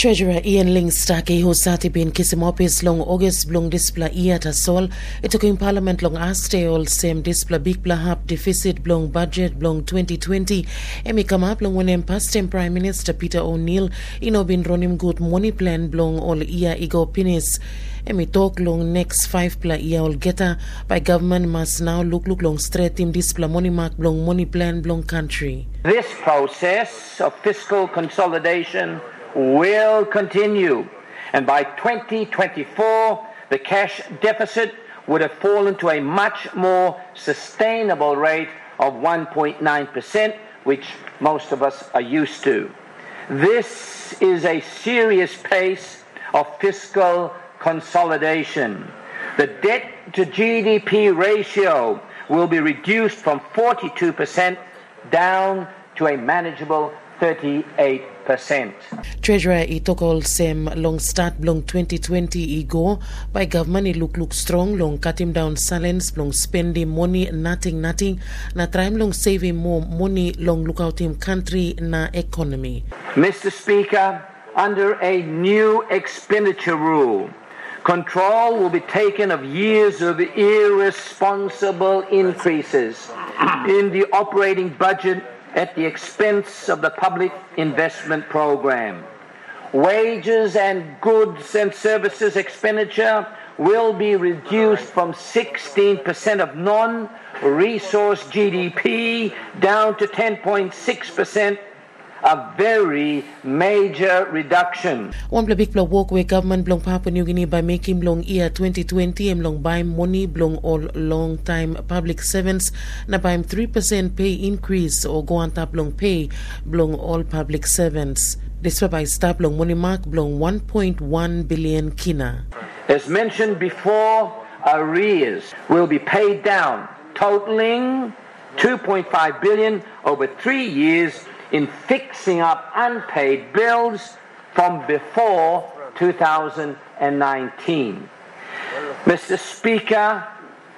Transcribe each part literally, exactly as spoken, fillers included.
Treasurer Ian Lingstaki husati bin kisimopis long August blong displa iya tasol itoking parliament long aste ol sem displa big bla hap deficit blong budget blong twenty twenty emi kamap long wenem pastem Prime Minister Peter O'Neill ino bin ronim good money plan blong ol iya igo pinis emi talk long next five pla iya ol geta by government must now look look long straight team displa money mark blong money plan blong country. This process of fiscal consolidation will continue, and by twenty twenty-four the cash deficit would have fallen to a much more sustainable rate of one point nine percent, which most of us are used to. This is a serious pace of fiscal consolidation. The debt to G D P ratio will be reduced from forty-two percent down to a manageable thirty-eight percent. Treasurer itokol sem long start long twenty twenty ego by government it look look strong long cutting down silence long spending money nothing nothing na try long saving more money long look out in country na economy. Mister Speaker, under a new expenditure rule, control will be taken of years of irresponsible increases in the operating budget at the expense of the public investment program. Wages and goods and services expenditure will be reduced from sixteen percent of non-resource G D P down to ten point six percent, a very major reduction. One big block walkway government blong Papua New Guinea by making blong year twenty twenty and long buy money blong all long time public servants na buy three percent pay increase or go on top blong pay blong all public servants. This by stop blong money mark blong one point one billion kina. As mentioned before, arrears will be paid down, totaling two point five billion over three years in fixing up unpaid bills from before two thousand nineteen. Mister Speaker,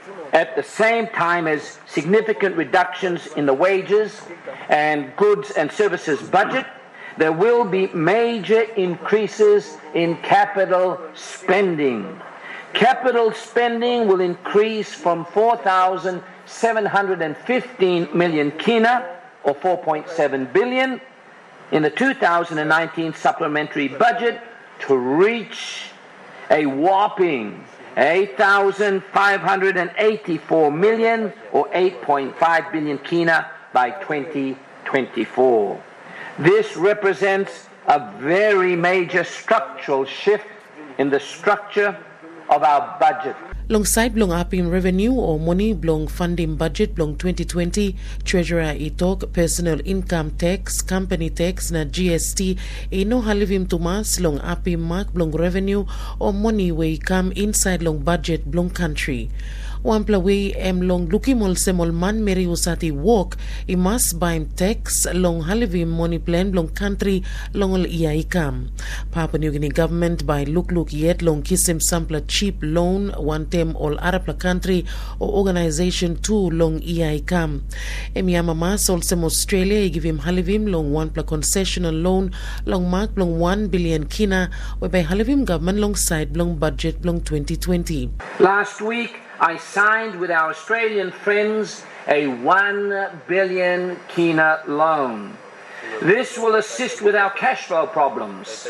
at the same time as significant reductions in the wages and goods and services budget, there will be major increases in capital spending. Capital spending will increase from four thousand seven hundred fifteen million kina or four point seven billion in the two thousand nineteen supplementary budget to reach a whopping eight thousand five hundred eighty-four million or eight point five billion kina by twenty twenty-four. This represents a very major structural shift in the structure of our budget. Alongside blong up in revenue or money blong funding budget blong twenty twenty, Treasurer itok personal income tax, company tax na G S T ino halivim tumas long up in mark blong revenue or money way come inside long budget blong country. Wampla way em long lukimol semol man meri usati walk I must buy tax long halivim money plan blong country long ol iya ikam. Papua New Guinea government by look look yet long kisim sampler cheap loan one tem all Arab country or organization two long iya ikam. Emiyama mas all sem Australia I give him halivim long one pla concessional loan long mark long one billion kina whereby halivim government long side long budget long twenty twenty. Last week I signed with our Australian friends a one billion kina loan. This will assist with our cash flow problems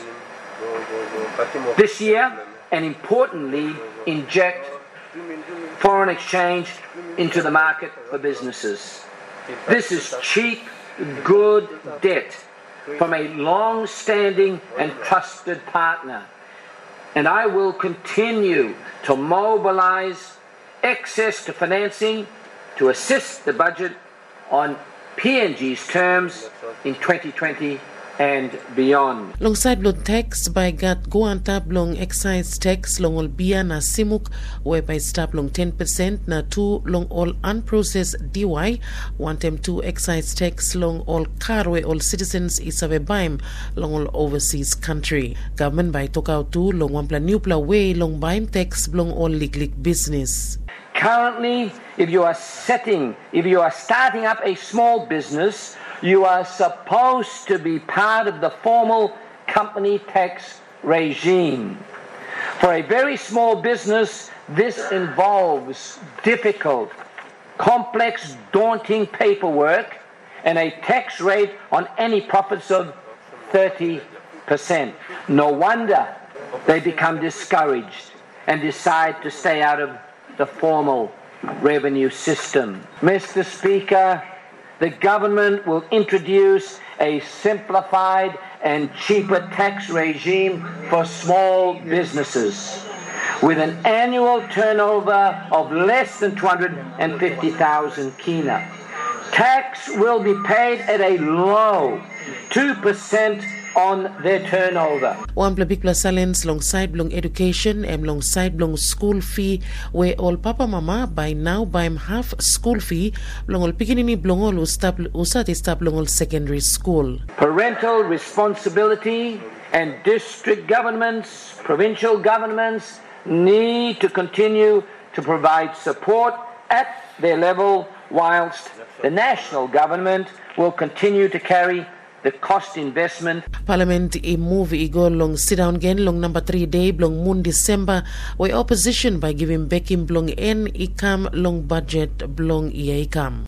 this year and importantly inject foreign exchange into the market for businesses. This is cheap, good debt from a long-standing and trusted partner. And I will continue to mobilize access to financing to assist the budget on P N G's terms in twenty twenty and beyond. Alongside blong tax by gat go on tap long excise tax long all bia na simuk whereby stop long ten percent na two long all unprocessed D Y one tem two excise tax long all carwe all citizens isabe baim long all overseas country. Government by talk out two long one plan new pla way long baim tax long all legal business. Currently, if you are setting, if you are starting up a small business, you are supposed to be part of the formal company tax regime. For a very small business, this involves difficult, complex, daunting paperwork and a tax rate on any profits of thirty percent. No wonder they become discouraged and decide to stay out of the formal revenue system. Mister Speaker, the government will introduce a simplified and cheaper tax regime for small businesses with an annual turnover of less than two hundred fifty thousand kina. Tax will be paid at a low two percent on their turnover. Wampla bikla salens alongside blong education and alongside blong school fee where all papa mama by now buy half school fee blong all pikinini blong all usat stop blong all secondary school. Parental responsibility and district governments, provincial governments need to continue to provide support at their level whilst the national government will continue to carry the cost investment. Parliament a move i go long sit down again long number three day blong moon December where opposition by giving back in blong en ikam long budget blong ia ikam.